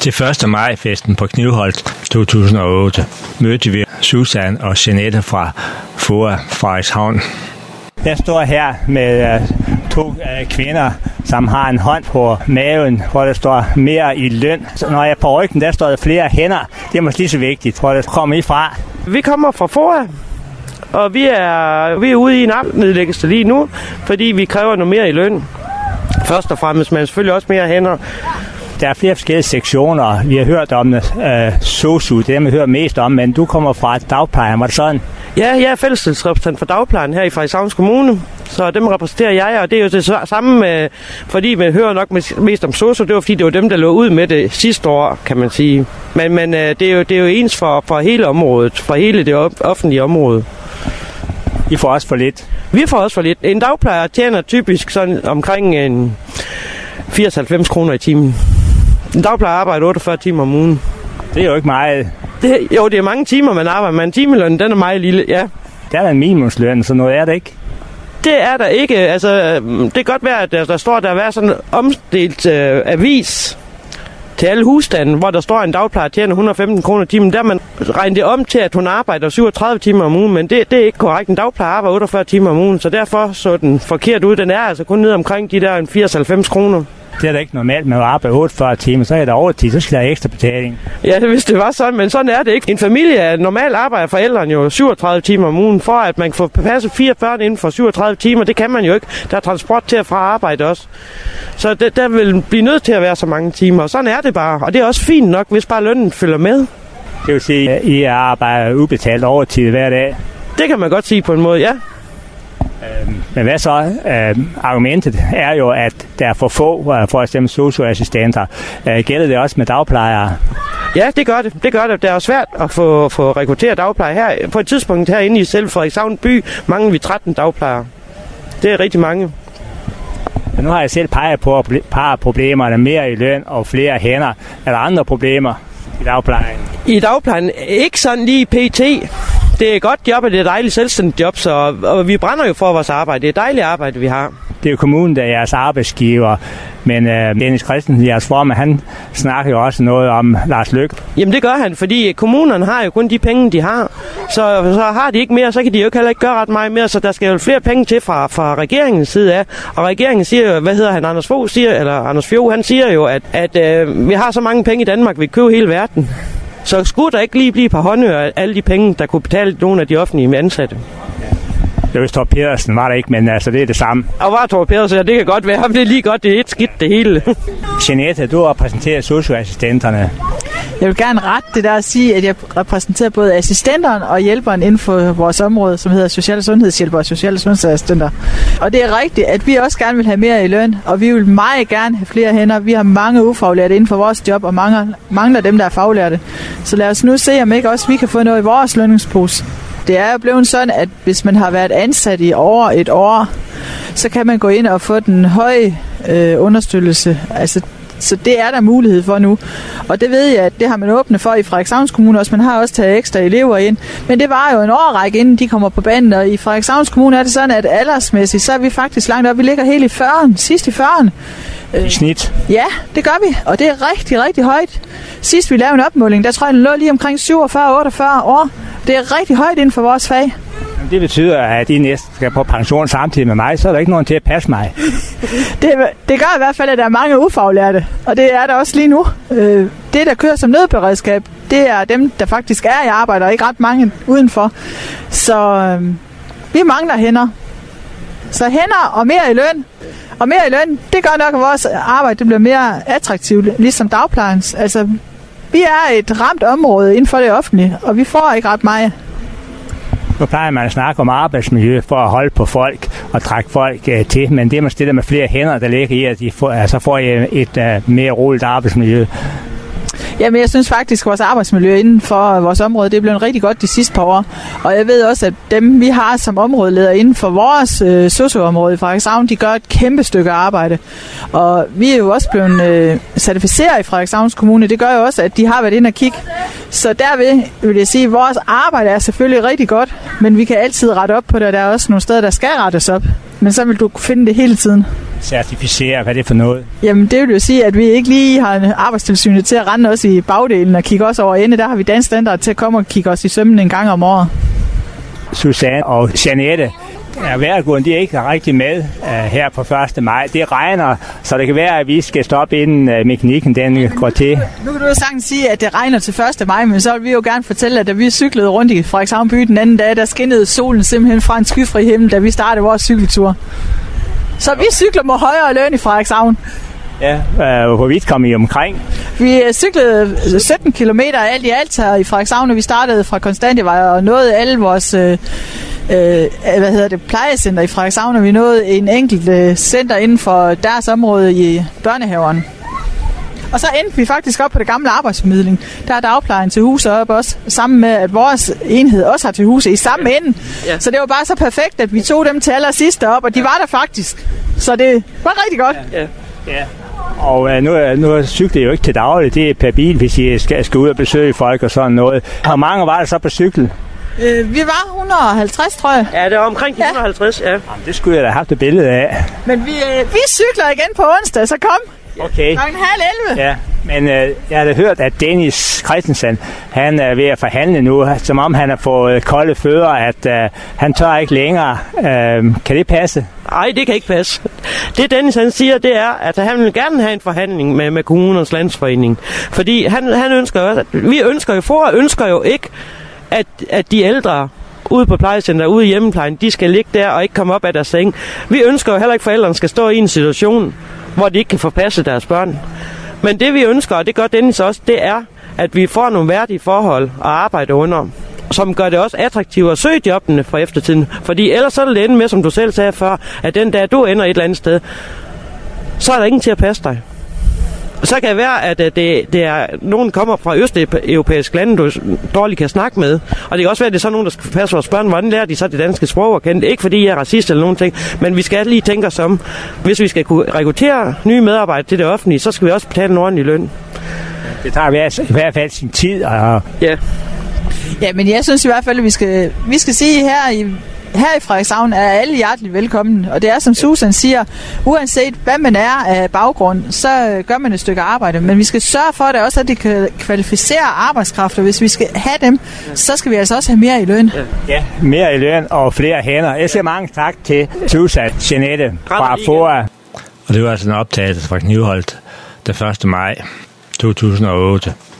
Til 1. maj-festen på Knivholt 2008 mødte vi Susan og Jeanette fra FOA Frederikshavn. Jeg står her med to kvinder, som har en hånd på maven, hvor der står mere i løn. Så når jeg er på ryggen, der står der flere hænder. Det er måske lige så vigtigt, hvor det kommer ifra. Vi kommer fra FOA, og vi er ude i en nedlæggelse lige nu, fordi vi kræver noget mere i løn. Først og fremmest, men selvfølgelig også mere hænder. Der er flere forskellige sektioner. Vi har hørt om SOSU, det er dem, vi hører mest om, men du kommer fra dagplejen, var det sådan? Ja, jeg er fællestilsrepræsentant for dagplejen her i Frederikshavns Kommune, så dem repræsenterer jeg, og det er jo det samme med, fordi man hører nok mest om SOSU, det var fordi det var dem, der lå ud med det sidste år, kan man sige. Men det er jo ens for hele området, for hele det offentlige område. I får også for lidt? Vi får også for lidt. En dagplejer tjener typisk sådan omkring 80-90 kroner i timen. En dagplejer arbejder 48 timer om ugen. Det er jo ikke meget. Det er mange timer, man arbejder, men timelønnen, den er meget lille, ja. Der er en minimumsløn, så noget er det ikke? Det er der ikke. Altså, det kan godt være, at der står, der er sådan en omdelt avis til alle husstanden, hvor der står, en dagplejer tjener 115 kroner i timen. Der man regner det om til, at hun arbejder 37 timer om ugen, men det er ikke korrekt. En dagplejer arbejder 48 timer om ugen, så derfor så den forkert ud. Den er altså kun nede omkring de der 80-90 kroner. Det er da ikke normalt med at arbejde 48 timer, så er der overtid, så skal der ekstra betaling. Ja, hvis det var sådan, men sådan er det ikke. En familie er normalt arbejder forældrene jo 37 timer om ugen, for at man kan få passet 4 børn inden for 37 timer. Det kan man jo ikke. Der er transport til og fra arbejde også. Så der vil blive nødt til at være så mange timer, og sådan er det bare. Og det er også fint nok, hvis bare lønnen følger med. Det vil sige, at I arbejder ubetalt overtid hver dag? Det kan man godt sige på en måde, ja. Men hvad så? Argumentet er jo, at der er for få, for eksempel sosu-assistenter. Gælder det også med dagplejere? Ja, det gør det. Det er jo svært at få rekrutteret dagplejere her. På et tidspunkt herinde i selv Frederikshavn by mangler vi 13 dagplejere. Det er rigtig mange. Men nu har jeg selv peget på et par problemer, mere i løn og flere hænder. Er der andre problemer i dagplejen? I dagplejen ikke sådan lige pt. Det er et godt job, og det er et dejligt selvstændigt job, og vi brænder jo for vores arbejde. Det er et dejligt arbejde, vi har. Det er jo kommunen, der er jeres arbejdsgiver, men Dennis Christensen, jeres formand, han snakker jo også noget om Lars Løkke. Jamen det gør han, fordi kommunerne har jo kun de penge, de har. Så har de ikke mere, så kan de jo heller ikke gøre ret meget mere, så der skal jo flere penge til fra regeringens side af. Og regeringen siger jo, Anders Fogh, han siger jo, at vi har så mange penge i Danmark, vi kan købe hele verden. Så skulle der ikke lige blive et par håndører af alle de penge, der kunne betale nogle af de offentlige ansatte? Det var Thor Pedersen, var det ikke, men altså, det er det samme. Og var Thor Pedersen, ja, det kan godt være, men det er lige godt, det er et skidt det hele. Jeanette, du repræsenterer sosu-assistenterne. Jeg vil gerne rette det der at sige, at jeg repræsenterer både assistenteren og hjælperen inden for vores område, som hedder social- og sundhedshjælper og social- og sundhedsassistenter. Og det er rigtigt, at vi også gerne vil have mere i løn, og vi vil meget gerne have flere hænder. Vi har mange ufaglærte inden for vores job, og mangler dem, der er faglærte. Så lad os nu se, om ikke også vi kan få noget i vores lønningspose. Det er jo blevet sådan, at hvis man har været ansat i over et år, så kan man gå ind og få den høje understøttelse. Altså, så det er der mulighed for nu. Og det ved jeg, at det har man åbnet for i Frederikshavns Kommune også. Man har også taget ekstra elever ind. Men det var jo en årrække, inden de kommer på banen. Og i Frederikshavns Kommune er det sådan, at aldersmæssigt, så er vi faktisk langt op. Vi ligger helt i 40'erne, sidst i 40'erne. I snit? Ja, det gør vi. Og det er rigtig, rigtig højt. Sidst vi lavede en opmåling, der tror jeg, den lå lige omkring 47-48 år. Det er rigtig højt inden for vores fag. Det betyder, at I næsten skal på pension samtidig med mig, så er der ikke nogen til at passe mig. Det gør i hvert fald, at der er mange ufaglærte, og det er der også lige nu. Det, der kører som nødberedskab, det er dem, der faktisk er i arbejde, og ikke ret mange udenfor. Så vi mangler hænder. Så hænder og mere i løn. Og mere i løn, det gør nok, at vores arbejde det bliver mere attraktivt, ligesom dagplejens. Altså, vi er et ramt område inden for det offentlige, og vi får ikke ret meget. Nu plejer man at snakke om arbejdsmiljø for at holde på folk og trække folk til, men det er man stiller med flere hænder, der ligger i, at de får et mere roligt arbejdsmiljø. Jamen, jeg synes faktisk, at vores arbejdsmiljø inden for vores område, det er blevet rigtig godt de sidste par år. Og jeg ved også, at dem, vi har som områdeleder inden for vores sosu-område i Frederikshavn, de gør et kæmpe stykke arbejde. Og vi er jo også blevet certificeret i Frederikshavns Kommune. Det gør jo også, at de har været inde og kigge. Så derved vil jeg sige, at vores arbejde er selvfølgelig rigtig godt, men vi kan altid rette op på det, og der er også nogle steder, der skal rettes op. Men så vil du finde det hele tiden. certificere? Hvad er det for noget? Jamen, det vil jo sige, at vi ikke lige har Arbejdstilsynet til at rende os i bagdelen og kigge os over ende. Der har vi Dansk Standard til at komme og kigge os i sømmen en gang om året. Susanne og Jeanette, vejrgården, de er ikke rigtig med her på 1. maj. Det regner, så det kan være, at vi skal stoppe inden mekanikken den går til. Nu kan du jo sagtens sige, at det regner til 1. maj, men så vil vi jo gerne fortælle, at da vi cyklede rundt i Frederikshavn by den anden dag, der skinnede solen simpelthen fra en skyfri himmel, da vi startede vores cykeltur. Så vi cykler med højere løn i Frederikshavn. Ja, hvor vidt kom I omkring? Vi cyklede 17 kilometer alt i alt her i Frederikshavn, og vi startede fra Konstantievej og nåede alle vores plejecenter i Frederikshavn, og vi nåede en enkelt center inden for deres område i børnehaverne. Og så endte vi faktisk op på det gamle arbejdsformidling. Der er dagplejen til huset op også, sammen med at vores enhed også har til huset i samme ende. Ja. Så det var bare så perfekt, at vi tog dem til allersidst op, og de var der faktisk. Så det var rigtig godt. Ja. Og nu cykler jeg jo ikke til dagligt. Det er per bil, hvis I skal ud og besøge folk og sådan noget. Hvor mange var der så på cykel? Vi var 150, tror jeg. Ja, det var omkring 150, ja. Jamen, det skulle jeg da have haft et billede af. Men vi cykler igen på onsdag, så kom. Okay. 10:30. Ja, men jeg har da hørt, at Dennis Christensen, han er ved at forhandle nu, som om han har fået kolde fødder, at han tør ikke længere. Kan det passe? Nej, det kan ikke passe. Det Dennis han siger, det er, at han vil gerne have en forhandling med Kommunernes Landsforening. Fordi han ønsker jo, ønsker jo ikke, at de ældre ude på plejecenter, ude i hjemmeplejen, de skal ligge der og ikke komme op af deres seng. Vi ønsker jo heller ikke, at forældrene skal stå i en situation, hvor de ikke kan forpasse deres børn. Men det vi ønsker, og det gør Dennis også, det er, at vi får nogle værdige forhold at arbejde under, som gør det også attraktivt at søge jobbene for eftertiden. Fordi ellers så er det ende med, som du selv sagde før, at den dag du ender et eller andet sted, så er der ingen til at passe dig. Så kan det være, at det er nogen, der kommer fra østeuropæiske lande, du dårligt kan snakke med. Og det kan også være, at det er sådan nogen, der skal passe vores børn. Hvordan lærer de så det danske sprog at kende? Ikke fordi jeg er racist eller nogen ting, men vi skal lige tænke os om, hvis vi skal kunne rekruttere nye medarbejdere til det offentlige, så skal vi også betale en ordentlig løn. Det tager i hvert fald sin tid. Ja, men jeg synes i hvert fald, at vi skal sige her i Frederikshavn er alle hjertelig velkommen, og det er som Susan siger, uanset hvad man er af baggrund, så gør man et stykke arbejde, men vi skal sørge for det også, at de kan kvalificere arbejdskraft, og hvis vi skal have dem, så skal vi altså også have mere i løn. Ja, mere i løn og flere hænder. Jeg siger mange tak til Susan, Jeanette fra FOA. Og det var altså en optagelse fra Knivholdt den 1. maj 2008.